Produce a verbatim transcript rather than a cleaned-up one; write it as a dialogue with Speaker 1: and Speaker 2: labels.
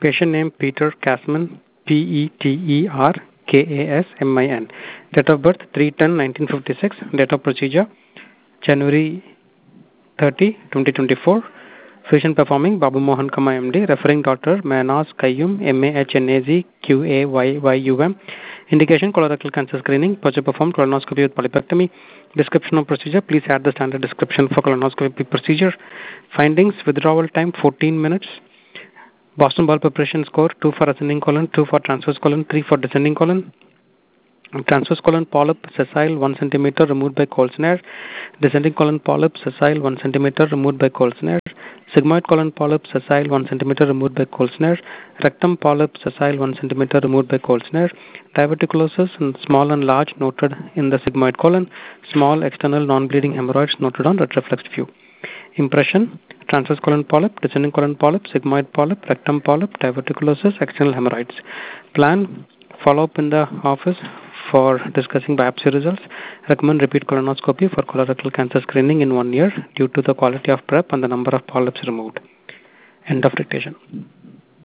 Speaker 1: Patient name Peter Kasman, P E T E R K A S M I N. Date of birth three ten nineteen fifty-six. Date of procedure January thirtieth, twenty twenty-four. Physician performing Babu Mohan Kama M D. Referring doctor Mahnaz Qayyum, M A H N A Z Q A Y Y U M. Indication colorectal cancer screening. Procedure performed colonoscopy with polypectomy. Description of procedure. Please add the standard description for colonoscopy procedure. Findings: withdrawal time fourteen minutes. Boston Ball Preparation Score two for ascending colon, two for transverse colon, three for descending colon. Transverse colon polyp sessile one centimeter removed by cold snare. Descending colon polyp sessile one centimeter removed by cold snare. Sigmoid colon polyp sessile one centimeter removed by cold snare. Rectum polyp sessile one centimeter removed by cold snare. Diverticulosis and small and large noted in the sigmoid colon. Small external non-bleeding hemorrhoids noted on retroflexed view. Impression: transverse colon polyp, descending colon polyp, sigmoid polyp, rectum polyp, diverticulosis, external hemorrhoids. Plan: follow up in the office for discussing biopsy results. Recommend repeat colonoscopy for colorectal cancer screening in one year due to the quality of prep and the number of polyps removed. End of dictation.